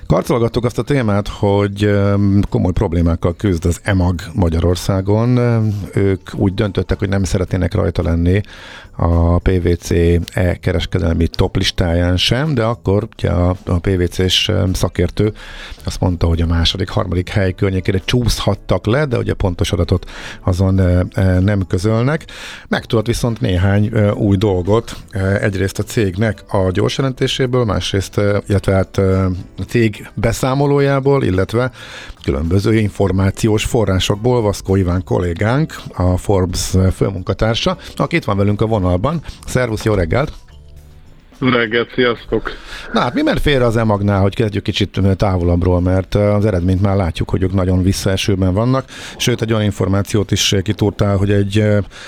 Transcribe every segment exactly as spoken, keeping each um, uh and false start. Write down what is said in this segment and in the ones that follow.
Karcolgattuk azt a témát, hogy komoly problémákkal küzd az EMAG Magyarországon. Ők úgy döntöttek, hogy nem szeretnének rajta lenni a pé vé cé e-kereskedelmi top listáján sem, de akkor ugye a, a pé vé cés szakértő azt mondta, hogy a második, harmadik hely környékére csúszhattak le, de ugye pontos adatot azon nem közölnek. Megtudott viszont néhány új dolgot. Egyrészt a cégnek a gyors jelentéséből, másrészt, illetve hát a cég beszámolójából, illetve különböző információs forrásokból. Vaszkó Iván kollégánk, a Forbes főmunkatársa, aki itt van velünk a vonalban. Szervusz, jó reggelt! Jó reggelt, sziasztok! Na hát mi ment félre az EMAG-nál, hogy kezdjük kicsit távolabbról, mert az eredményt már látjuk, hogy ők nagyon visszaesőben vannak, sőt egy olyan információt is kitúrtál, hogy egy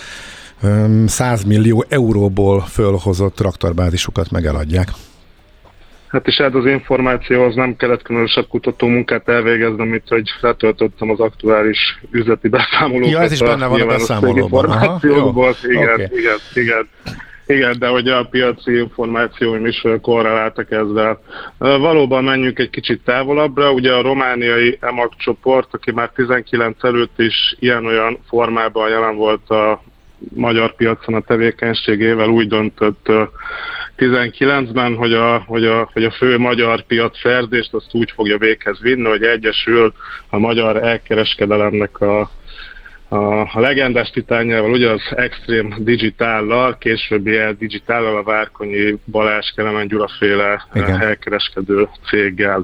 száz millió euróból fölhozott traktorbázisukat meg eladják. Hát és hát az információhoz nem kellett különösebb kutató munkát elvégezni, mint hogy letöltöttem az aktuális üzleti beszámolókat. Ja, ez is benne van a beszámolóban. Információkból, igen, okay. igen, igen. Igen, de hogy a piaci információim is korreláltak ezzel. Valóban menjünk egy kicsit távolabbra, ugye a romániai EMAG csoport, aki már tizenkilenc előtt is ilyen-olyan formában jelen volt a magyar piacon a tevékenységével, úgy döntött tizenkilencben, hogy a, hogy, a, hogy a fő magyar piac szerzést azt úgy fogja véghez vinni, hogy egyesül a magyar elkereskedelemnek a, a, a legendás titánjával, ugye az Extreme Digitállal, későbbi El-Digitállal, a Várkonyi Balázs Kelemen Gyuraféle elkereskedő céggel.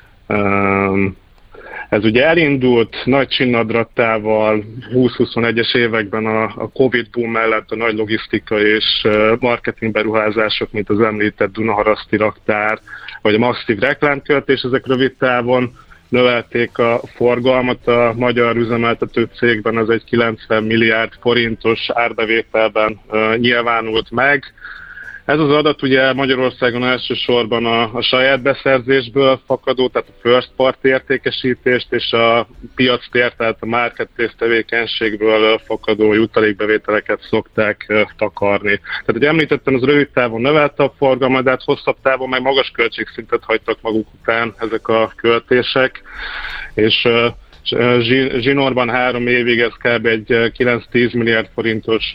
Um, Ez ugye elindult nagy csinnadrattával húsz-huszonegyes években a, a Covid boom mellett a nagy logisztika és marketing beruházások, mint az említett Dunaharaszti raktár, vagy a masszív reklámköltés, ezek rövid távon növelték a forgalmat a magyar üzemeltető cégben, ez egy kilencven milliárd forintos árbevételben uh, nyilvánult meg. Ez az adat ugye Magyarországon elsősorban a, a saját beszerzésből fakadó, tehát a first party értékesítést és a piactér, tehát a marketplace tevékenységből fakadó jutalékbevételeket szokták uh, takarni. Tehát, hogy említettem, az rövid távon növelte a forgalmat, de hát hosszabb távon meg magas költségszintet hagytak maguk után ezek a költések, és uh, zsinórban három évig ez kb. Egy kilenc-tíz milliárd forintos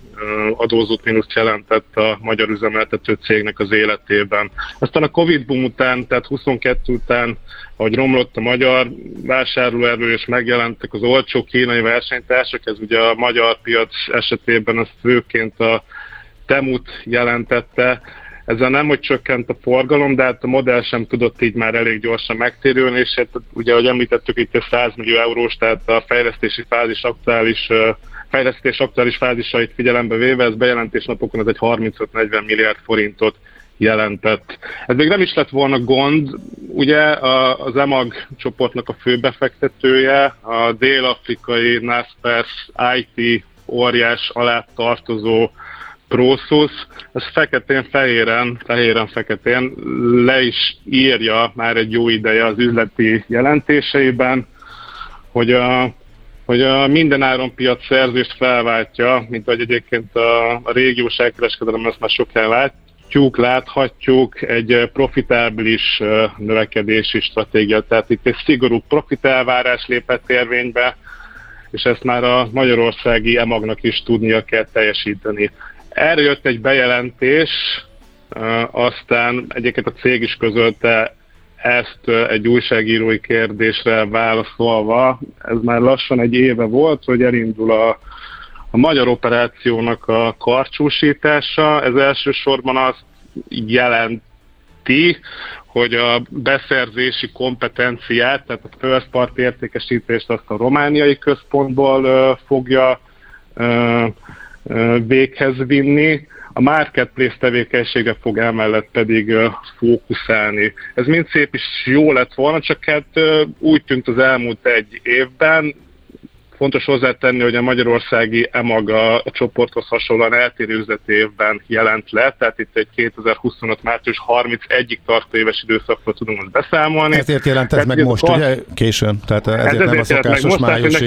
adózott mínuszt jelentett a magyar üzemeltető cégnek az életében. Aztán a Covid boom után, tehát huszonkettő után, ahogy romlott a magyar vásárlóerő és megjelentek az olcsó kínai versenytársak, ez ugye a magyar piac esetében az főként a Temut jelentette. Ezzel nem, hogy csökkent a forgalom, de hát a modell sem tudott így már elég gyorsan megtérülni, és hát ugye, ahogy említettük, itt egy száz millió eurós, tehát a fejlesztési fázis aktuális, fejlesztés aktuális fázisait figyelembe véve, ez bejelentésnapokon ez egy harmincöt-negyven milliárd forintot jelentett. Ez még nem is lett volna gond, ugye az EMAG csoportnak a főbefektetője, a dél-afrikai Naspers i té óriás alá tartozó Prosus, ez feketén-fehéren, fehéren-feketén le is írja már egy jó ideje az üzleti jelentéseiben, hogy a, hogy a mindenáron piac szerzést felváltja, mint ahogy egyébként a, a régiós elkereskedelem, ezt már sok helyen látjuk, láthatjuk, egy profitábilis növekedési stratégia, tehát itt egy szigorú profitelvárás lépett érvénybe, és ezt már a magyarországi EMAG-nak is tudnia kell teljesíteni. Erre jött egy bejelentés, aztán egyébként a cég is közölte ezt egy újságírói kérdésre válaszolva. Ez már lassan egy éve volt, hogy elindul a, a magyar operációnak a karcsúsítása. Ez elsősorban azt jelenti, hogy a beszerzési kompetenciát, tehát a first party értékesítést azt a romániai központból fogja véghez vinni, a marketplace tevékenységre fog emellett pedig uh, fókuszálni. Ez mind szép is jó lett volna, csak hát uh, úgy tűnt az elmúlt egy évben. Fontos hozzátenni, hogy a magyarországi EMAG a, a csoporthoz hasonlóan eltérő üzleti évben jelent le, tehát itt egy kétezer-huszonöt. március harmincegyedikéig tartó éves időszakról tudunk most beszámolni. Ezért jelent ez meg most, a... ugye? Későn, tehát ezért, ezért nem a szokásos májusi.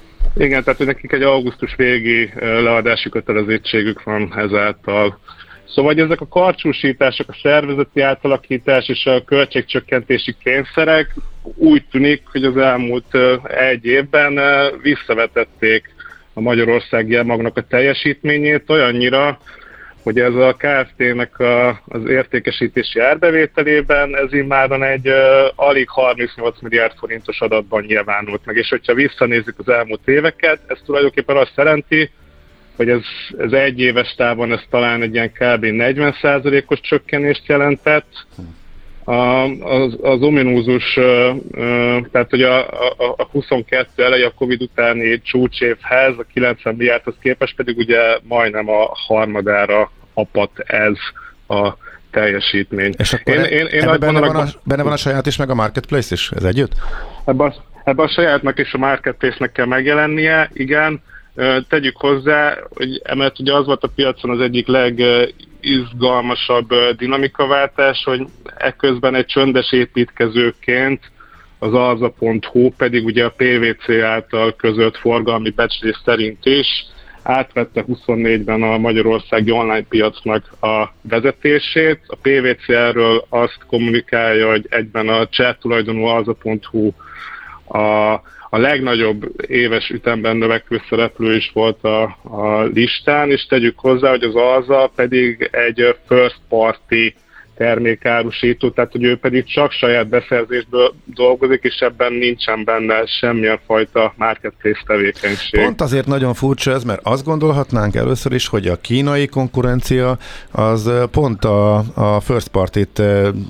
Igen, tehát nekik egy augusztus végi leadási kötelezettségük van ezáltal. Szóval ezek a karcsúsítások, a szervezeti átalakítás és a költségcsökkentési kényszerek úgy tűnik, hogy az elmúlt egy évben visszavetették a magyarországi emagnak a teljesítményét olyannyira, hogy ez a Kft-nek a, az értékesítési árbevételében ez immáron egy uh, alig harmincnyolc milliárd forintos adatban nyilvánult meg. És hogyha visszanézzük az elmúlt éveket, ez tulajdonképpen azt jelenti, hogy ez, ez egy éves távon ez talán egy ilyen kb. negyven százalékos csökkenést jelentett. A, az, az ominózus, uh, uh, tehát hogy a, a, a huszonkettő elej a Covid utáni csúcsévhez, a kilencven milliárdhoz képest pedig ugye majdnem a harmadára apadt ez a teljesítmény. És akkor én, én, én benne, van a, benne van a saját is, meg a marketplace is? Ez együtt? Ebben ebbe a sajátnak és a marketplace-nek kell megjelennie, igen. Tegyük hozzá, hogy emellett ugye az volt a piacon az egyik legizgalmasabb dinamikaváltás, hogy ekközben egy csöndes építkezőként az alza pont hu pedig ugye a pé vé cé által közölt forgalmi becslés szerint is átvette huszonnégyben a magyarországi online piacnak a vezetését. A pé vé cé erről azt kommunikálja, hogy egyben a cseh tulajdonú alza pont hu a A legnagyobb éves ütemben növekvő szereplő is volt a, a listán, és tegyük hozzá, hogy az Alza pedig egy first party termékárusító, tehát hogy ő pedig csak saját beszerzésből dolgozik, és ebben nincsen benne semmilyen fajta marketplace tevékenység. Pont azért nagyon furcsa ez, mert azt gondolhatnánk először is, hogy a kínai konkurencia az pont a, a first party-t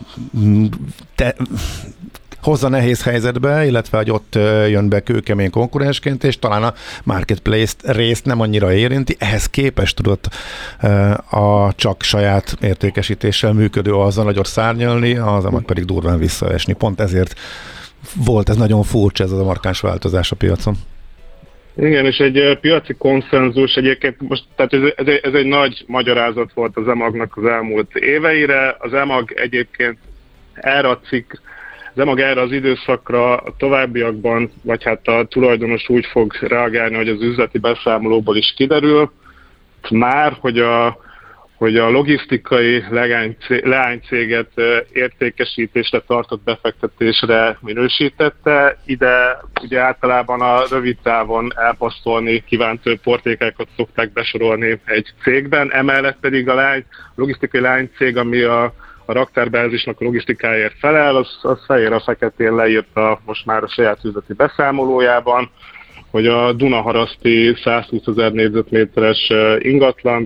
te, hozza nehéz helyzetbe, illetve hogy ott jön be kőkemény konkurensként, és talán a marketplace részt nem annyira érinti, ehhez képest tudott a csak saját értékesítéssel működő azzal nagyot szárnyalni, az meg pedig durván visszaesni. Pont ezért volt ez nagyon furcsa, ez az a markáns változás a piacon. Igen, és egy piaci konszenzus egyébként most, tehát ez, ez, egy, ez egy nagy magyarázat volt az emagnak az elmúlt éveire. Az emag egyébként erre a cikk Az emag erre az időszakra a továbbiakban, vagy hát a tulajdonos úgy fog reagálni, hogy az üzleti beszámolóból is kiderül, már, hogy a, hogy a logisztikai leánycéget értékesítésre tartott befektetésre minősítette. Ide ugye általában a rövid távon elpasztolni kívánt portékákat szokták besorolni egy cégben, emellett pedig a leány, logisztikai leánycég, ami a a raktárbázisnak a logisztikáért felel, az, az fehér a feketén leírta most már a saját üzleti beszámolójában, hogy a Dunaharaszti százhúszezer négyzetméteres ingatlant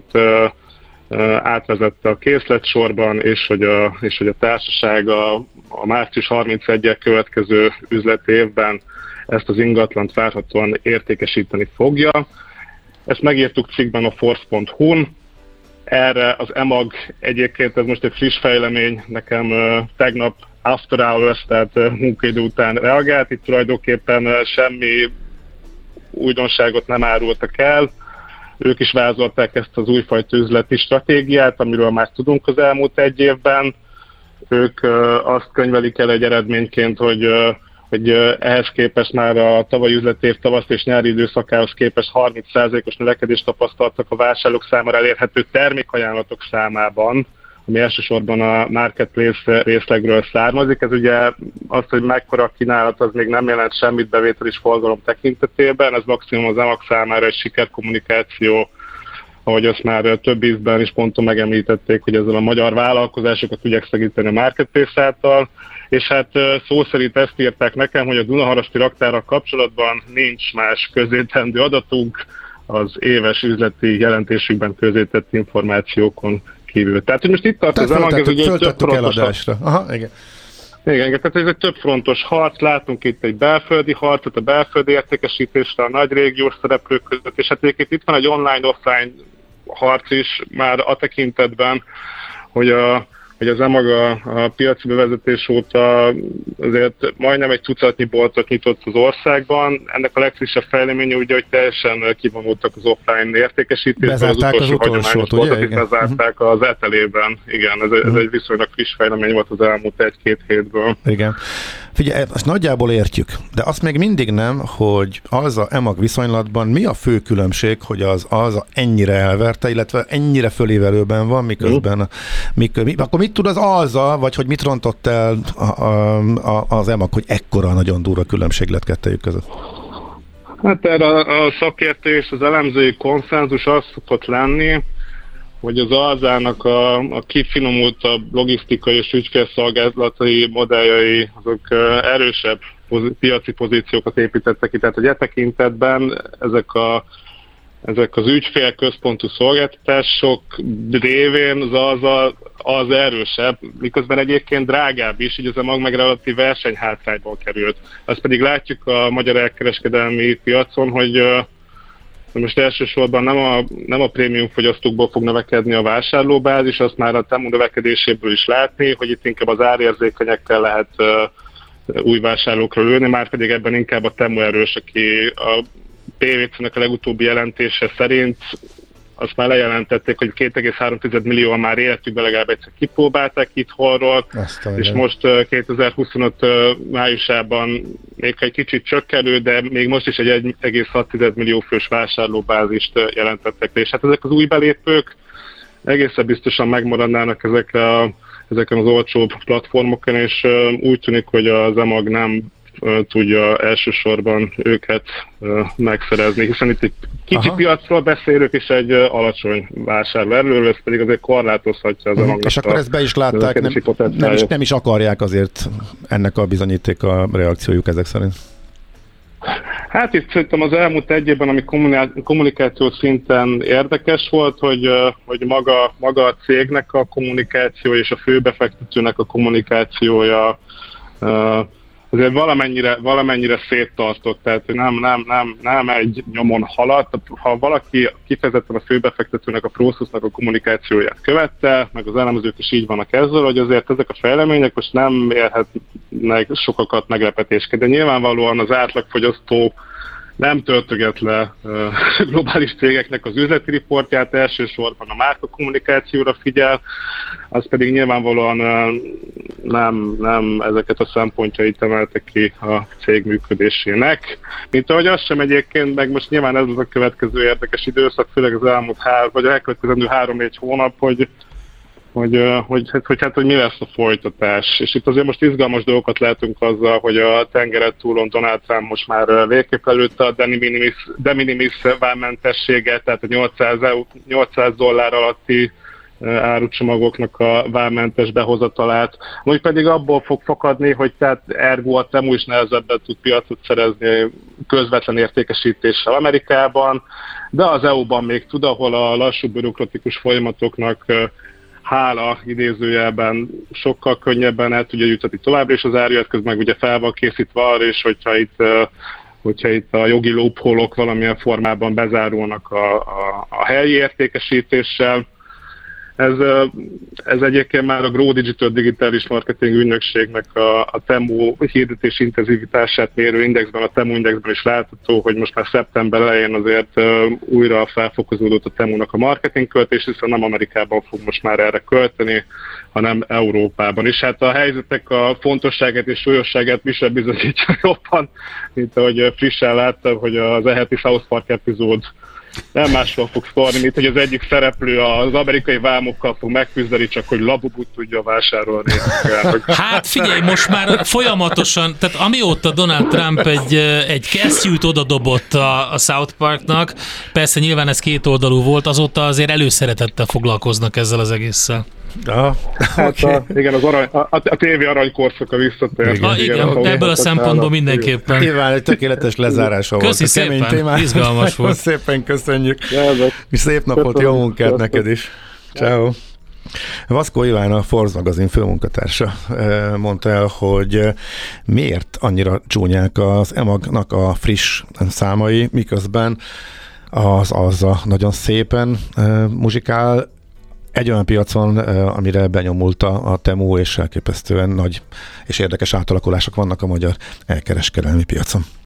átvezette a készletsorban, és hogy a, és hogy a társaság a, a március harmincegyedikével következő üzleti évben ezt az ingatlant várhatóan értékesíteni fogja. Ezt megírtuk cikkben a force pont hu-n. Erre az emag egyébként, ez most egy friss fejlemény, nekem uh, tegnap after hours, tehát uh, munkaidő után reagált, itt tulajdonképpen uh, semmi újdonságot nem árultak el. Ők is vázolták ezt az újfajta üzleti stratégiát, amiről már tudunk az elmúlt egy évben. Ők uh, azt könyvelik el egy eredményként, hogy uh, hogy ehhez képest már a tavalyi üzletév tavasz és nyári időszakához képest harminc százalékos növekedést tapasztaltak a vásárlók számára elérhető termékajánlatok számában, ami elsősorban a marketplace részlegről származik. Ez ugye az, hogy mekkora kínálat, az még nem jelent semmit bevétel és forgalom tekintetében, ez maximum az emag számára egy sikerkommunikáció, ahogy azt már több ízben is ponton megemlítették, hogy ezzel a magyar vállalkozásokat tudják segíteni a marketplace által. És hát szó szerint ezt írták nekem, hogy a Dunaharaszti raktárral kapcsolatban nincs más közétendő adatunk az éves üzleti jelentésükben közétett információkon kívül. Tehát, hogy most itt tart az emag, ez ugye több frontos. Aha, igen. Igen, tehát ez egy több frontos harc, látunk itt egy belföldi harcot, a belföldi értékesítésre a nagy régiós szereplők között, és hát egyébként itt van egy online-offline harc is már a tekintetben, hogy a hogy az emag a, a piaci bevezetés óta azért majdnem egy tucatnyi boltot nyitott az országban. Ennek a legfrissebb fejleménye ugye, hogy teljesen kivonultak az offline értékesítésben. Bezárták az utolsó hagyományos boltot, ugye? Bezárták az etelében. Igen, ez, ez egy viszonylag friss fejlemény volt az elmúlt egy-két hétből. Igen. Figyelj, azt nagyjából értjük, de azt még mindig nem, hogy az a emag viszonylatban mi a fő különbség, hogy az, az ennyire elverte, illetve ennyire fölévelőben van, miközben, uh. mik, mi, akkor mit tud az alza, vagy hogy mit rontott el a, a, a, az emag, hogy ekkora nagyon durva különbség lett kettejük között? Hát erre a, a szakértő és az elemzői konszenzus az szokott lenni, hogy az alzának a, a kifinomultabb logisztikai és ügyfélszolgálati modelljai azok erősebb pozi, piaci pozíciókat építettek ki. Tehát, hogy e tekintetben ezek, a, ezek az ügyfélközpontú szolgáltatások révén az, az, az erősebb, miközben egyébként drágább is, így az a mag meg relatív versenyhátrányból került. Azt pedig látjuk a magyar elkereskedelmi piacon, hogy most elsősorban nem a, nem a prémium fogyasztókból fog növekedni a vásárlóbázis, azt már a Temu növekedéséből is látni, hogy itt inkább az árérzékenyekkel lehet uh, új vásárlókra lőni, már pedig ebben inkább a Temu erős, aki a pé vé cé-nek a legutóbbi jelentése szerint azt már lejelentették, hogy két egész három millióan már életükben legalább egyszer kipróbálták itthonról, és most kétezer-huszonöt májusában még egy kicsit csökkenő, de még most is egy egy egész hat millió fős vásárlóbázist jelentettek. És hát ezek az új belépők egészen biztosan megmaradnának ezekre a, ezeken az olcsóbb platformokon, és úgy tűnik, hogy az emag nem tudja elsősorban őket megszerezni, hiszen itt egy kicsi Aha. piacról beszélünk, és egy alacsony vásárlóerőről, ez pedig azért korlátozhatja az emagnak. És akkor ezt be is látták, nem, nem, is, nem is akarják azért ennek a bizonyíték a reakciójuk ezek szerint? Hát itt szerintem az elmúlt egy évben, ami kommunikáció szinten érdekes volt, hogy, hogy maga, maga a cégnek a kommunikáció és a főbefektetőnek a kommunikációja azért valamennyire, valamennyire széttartott, tehát nem, nem, nem, nem egy nyomon haladt. Ha valaki kifejezetten a főbefektetőnek, a Prosus-nak a kommunikációját követte, meg az elemzők is így vannak ezzel, hogy azért ezek a fejlemények most nem érhetnek sokakat meglepetésként, de nyilvánvalóan az átlagfogyasztó nem töltöget le uh, globális cégeknek az üzleti riportját, elsősorban a márka kommunikációra figyel, az pedig nyilvánvalóan uh, nem, nem ezeket a szempontjait emelte ki a cég működésének. Mint ahogy az sem egyébként, meg most nyilván ez az a következő érdekes időszak, főleg az elmúlt három, vagy a elkövetkezendő három-négy hónap, hogy Hogy, hogy, hogy, hát, hogy mi lesz a folytatás. És itt azért most izgalmas dolgokat látunk azzal, hogy a tengeren túlon Donald Trump most már végképp előtte a de minimis, de minimis vámmentességet, tehát a nyolcszáz, nyolcszáz dollár alatti árucsomagoknak a vámmentes behozatalát, vagy pedig abból fog fakadni, hogy tehát ergo a Temu is nehezebben tud piacot szerezni közvetlen értékesítéssel Amerikában, de az é u-ban még tud, ahol a lassú bürokratikus folyamatoknak hála idézőjelben sokkal könnyebben el tudja juttatni továbbra is az árját, közben meg ugye fel van készítve arra, és hogyha itt, hogyha itt a jogi loophole-ok valamilyen formában bezárulnak a, a, a helyi értékesítéssel. Ez, ez egyébként már a Grow Digital digitális marketing ügynökségnek a, a Temu hirdetés intenzivitását mérő indexben, a Temu indexben is látható, hogy most már szeptember elején azért újra felfokozódott a Temunak a marketing költés, hiszen nem Amerikában fog most már erre költeni, hanem Európában is. Hát a helyzetek a fontosságát és súlyosságát mi sem bizonyítja jobban, mint ahogy frissen láttam, hogy az eheti South Park epizód nem másról fog szólni, mint hogy az egyik szereplő az amerikai vámokkal fog megküzdeni, csak hogy labubut tudja vásárolni. Hát figyelj, most már folyamatosan, tehát amióta Donald Trump egy, egy kesztyűt odadobott a, a South Parknak, persze nyilván ez kétoldalú volt, azóta azért előszeretettel foglalkoznak ezzel az egésszel. Ja. Hát okay. a, igen, az arany, a, a tévé aranykorszaka visszatért. Igen, igen, igen ebből a szempontból mindenképpen. Nyilván egy tökéletes lezárása volt. Köszi szépen, témát. Izgalmas volt. Szépen köszönjük. És szép napot, jó munkát neked is. Ciao. Vaszkó Iván, a Forbes magazin főmunkatársa mondta el, hogy miért annyira csúnyák az emagnak a friss számai, miközben az azzal nagyon szépen muzsikál. Egy olyan piacon, amire benyomulta a Temu, és elképesztően nagy és érdekes átalakulások vannak a magyar elkereskedelmi piacon.